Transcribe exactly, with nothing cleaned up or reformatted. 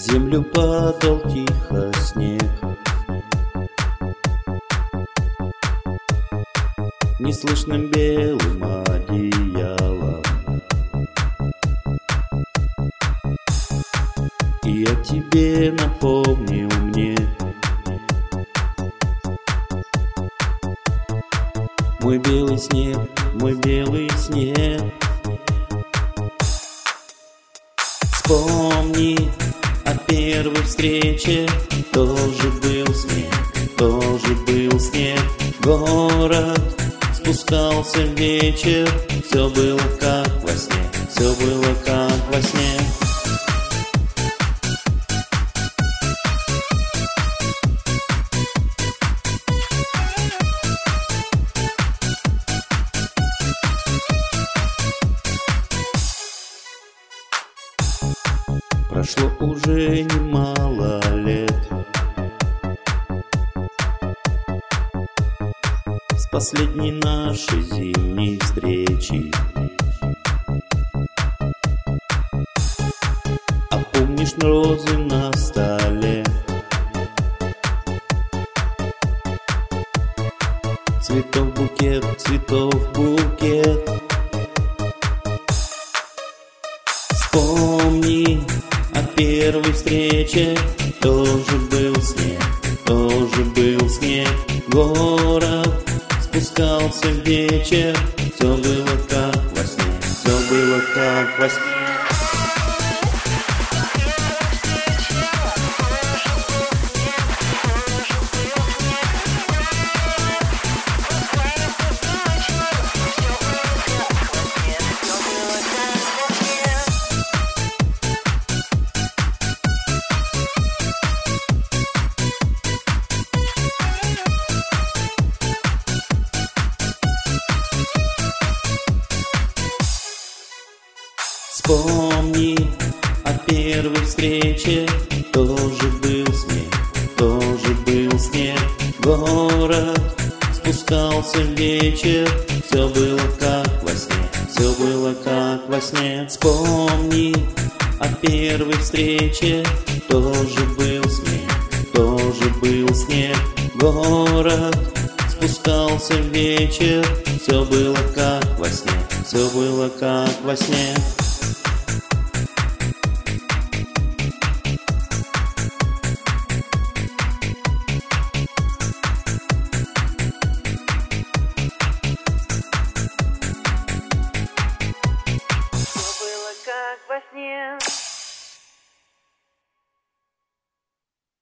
землю падал тихо снег. Неслышным белым одеялом. И я тебе напомнил мне мой белый снег, мой белый снег. Вспомни о первой встрече. Тоже был снег, тоже был снег. Город спускался вечер. Все было как во сне, все было как во сне. Прошло уже немало лет с последней нашей зимней встречи. А помнишь розы на столе? Цветов букет, цветов букет. Вспомни о первой встрече. Тоже был снег, тоже был снег. Город спускался в вечер. Все было как во сне, все было как во сне. Вспомни о первой встрече. Тоже был снег, тоже был снег. Город спускался в вечер. Все было как во сне, все было как во сне. Вспомни о первой встрече. Тоже был снег, тоже был снег. Город спускался в вечер. Все было как во сне, все было как во сне. Как во сне.